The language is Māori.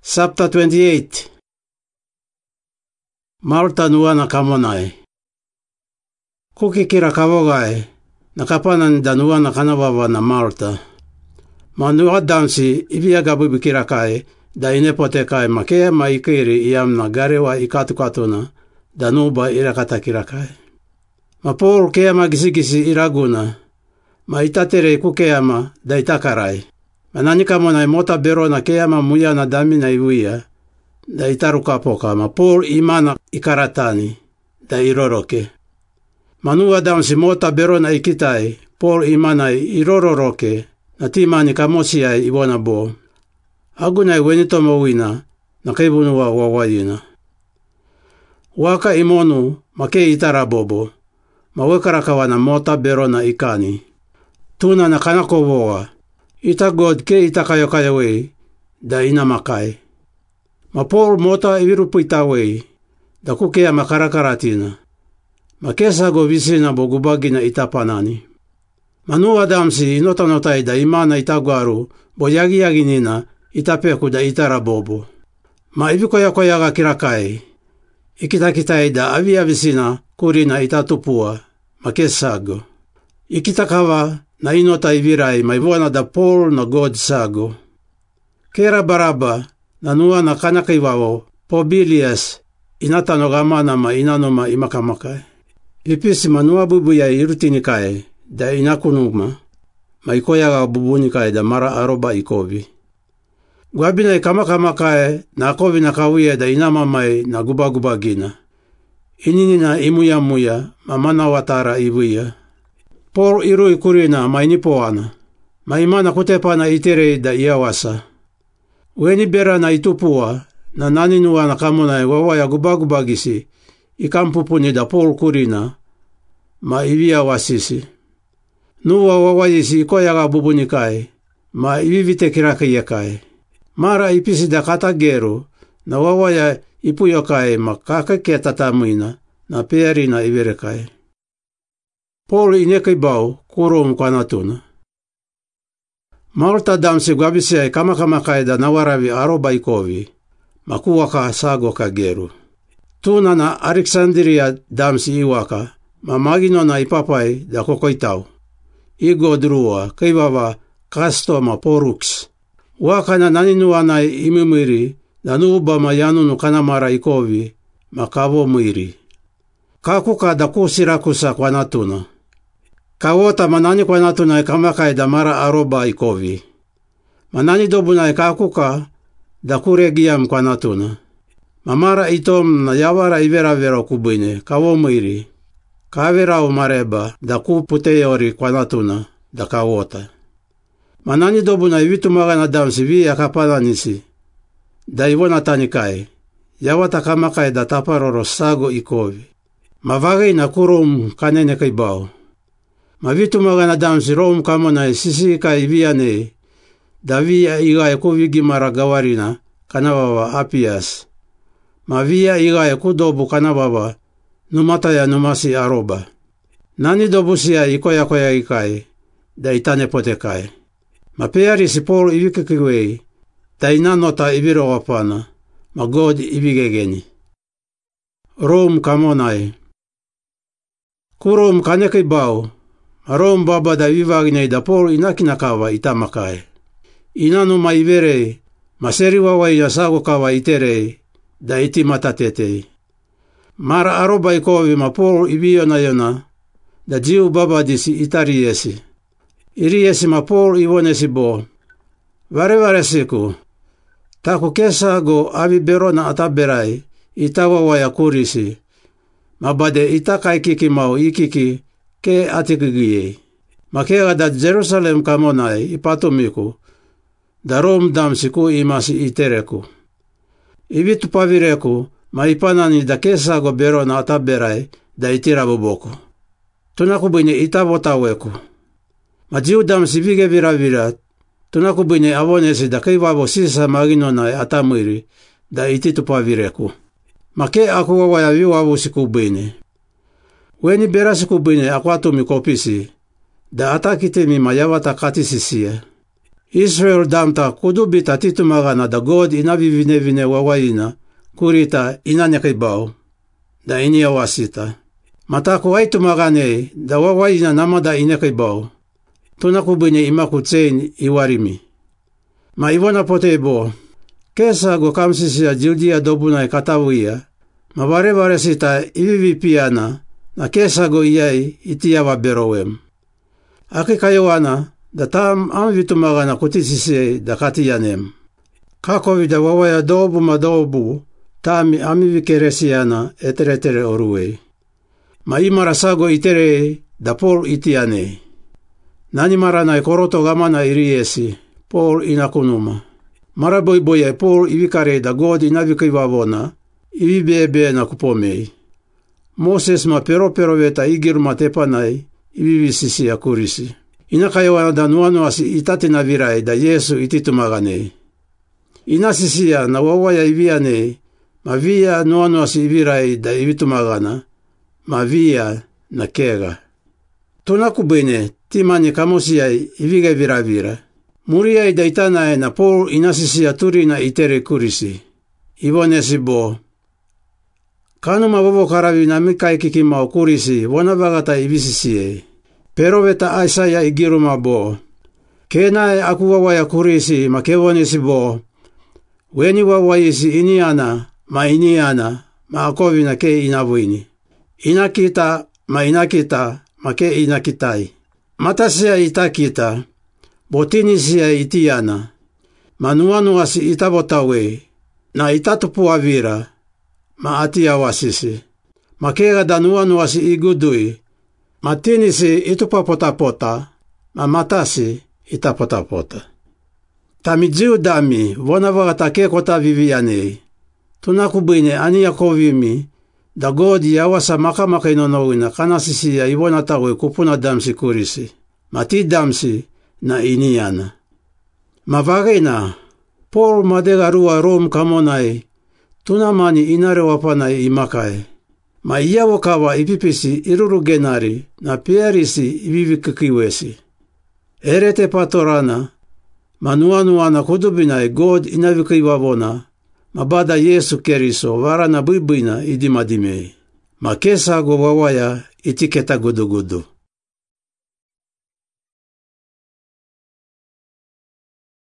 Chapter 28. Malta nuana kamonai. Kukikira kavogai, nakapanan da nuana kanavava na Malta. Manua dansi ibiaga bubikira kai, da inepote kai makea maikiri iam na garewa ikatukatuna, da nuba irakatakira kai. Ma Paul keama gisigisi iraguna, ma itatere kukeama da itakarai. Manani kamonai mota berona keama muyana damina iwia, da itarukapoka ma Paul imana ikaratani, da iroroke. Manua dansi mota berona ikitai, Paul imana irororoke, na timani kamosia iwana bo. Agunai wenitomo wina, na kebunua wawayina. Waka imonu, make itarabobo, ma wekarakawana mota berona ikani. Tuna na kanakovoa, ita God ke ita kayo-kayaway, da inamakai. Ma Paul mota iwirupuitaway, da kukea makarakaratina. Makesa go visina bogubagi na itapanani. Manua damsi inotanotai da imana itagwaru, boyagi-yagi nina, itapeku da itarabobo. Ma ibikoya-koyaga kirakai, ikitakitai da avi-avisina kurina itatupua, makesago. Ikitakawa na inota ivirai maivuana da Paul na God sago. Kera baraba na nua na kanakaiwao Pobilias inatanogamana ma inanoma imakamakai. Ipisi manua bubuya irutinikai da inakunuma ma ikoyaga bubunikai da mara aroba ikovi. Guabina ikamakamakai na akovi na kawiya da inamamai na gubagubagina. Inini imuya muya ma mana watara iwiya. Paul irui kurina mainipoana, maimana kutepana itere da iawasa. Weni bera na itupua, na naninua na kamonai wawaya gubagubagisi, ikampupuni da Paul kurina, ma iwiawasisi. Nuwa wawayisi ikoyaga bubunikai, ma iwivite kirakiyakai. Mara ipisi da katageru, na wawaya ipuyokai ma kakake tatamuina, na pearina iverekai. Paul inekibau kurum kanatuna. Malta damsi gwabisiai kamakamakai da nawaravi aroba ikovi, makuwaka sago kageru. Tuna na Alexandria damsi iwaka, ma magino na ipapai da kokoitau. Igo drua, kaiwawa kasto ma Porux. Waka na naninuanai imimiri, da nuba ma yanunu kanamara ikovi, ma kavo mwiri. Kakuka da kusirakusa kwanatuna. Kawota manani kwanatuna kamakai da mara aroba ikovi. Manani dobuna kakuka da kuregiam kwanatuna. Mamara itom na yawara iveravero kubine, kawo mwiri. Kaverao mareba da kuputeyori kwanatuna da kawota. Manani dobuna ivitumaga na damsi vi akapalanisi. Da iwona tanikai. Yawata kamakai da taparoro sago ikovi. Mavagay na kurum kanene kaibao. Mavitumaga na damsi rom kamonai sisi kai viane. Da via igae kuvigi maragawarina kanawawa Apias. Mavia igae kudobu kanawawa numataya numasi aroba. Nani dobusia ikoya ikai, da itane potekai. Mapeari si Paul ivikikiwei, da inanota ibiro wapana, ma God ibigegeni. Rom kamonai. Kurom kanekibau, Rom baba da vivaginei da Paul inakinakawa itamakai. Inanu maiverei, maseriwawa yasago kawa iterei, da itimatatei. Mara aroba ikovi ma Paul ibiona yona, da jiu baba disi itariesi. Iriesi ma Paul iwonesi bo. Vare siku, taku kesago avi berona ataberai, itawawaya kurisi. Mabade itakai kiki mau ikiki ke atikigiyei. Makega da Jerusalem kamonai ipatumiku, da Rom damsiku imasi itereku. Ibitu pavireku, ma ipanani da kesago berona ataberai, da itirabuboko. Tunakubine itavotaweku. Ma jiu damsi vige viravira, tunakubine avonesi da keiwavo sisa maginonai atamiri, da ititu pavireku. Make aku wawaya viwavu sikubine. Weni bera sikubine aku atumi kopisi, da atakitemi mayawata katisisia. Israel damta kudubita titumagana da God inavivine wawaina kurita inanyakibao da iniawasita. Matako ay tumagane da wawaina namada inakibao. Tunakubine imakutsein iwarimi. Ma iwana potebo. Kesa go kamsisia Judea dobuna katawia. Ma bare sita ivivipiana na kesa go iyai itiawa berowem. Ake kayowana da tam amvitumagana kutisise da katiyanem. Kakovi da wawaya dobu madobu tami amivikeresiana etere oruwe. Ma imara sago itere da Paul itiane. Nani maranai koroto gamana iriesi, Paul inakunuma. Maraboiboya Paul ivikare da God inavikivavona, ivibebe na kupomei. Moses ma pero veta igiruma tepanai, ivivisisia kurisi. Inakayawana da nuanuasi itati na virai da Yesu ititumagane. Inasisia na wawaya iviane, ma via nuanuasi ivirai da ivitumagana, ma via na kega. Tunakubine timani kamusiai iviga viravira. Muriai da itanae na Paul inasisia turina itere kurisi. Ivonesi bo. Kanuma bobo karavi na mikai kikimao kurisi vonavagata ivisisie. Pero veta Aisaya igiruma bo. Kenae aku wawaya kurisi ma kevonesi bo. Weni wawaisi iniana ma akovina ke inavuini. Inakita ma ke inakitai. Matasia itakita. Botinisia itiana. Manuanuasi itabotawe. Na itatupuavira. Ma atiawasisi. Makega danuanuasi igudui. Matinisi itupapotapota. Ma matasi itapotapota. Tamidziu dami vonavagata kekota viviane. Tunakubine aniakovimi. Da God yawasa makamaka inonowina kanasisia ivonatawe kupuna damsi kurisi. Mati damsi na iniana. Mavagena, Paul madegarua Rome kamonai, tunamani inarewapanai imakai. Ma iyawokawa ipipisi irurugenari na pierisi ivivikikiwesi. Erete patorana, manuanuana kudubinai God inavikiwavona, mabada Yesu keriso varana buibina idimadimei. Ma kesa go wawaya itiketa gudu.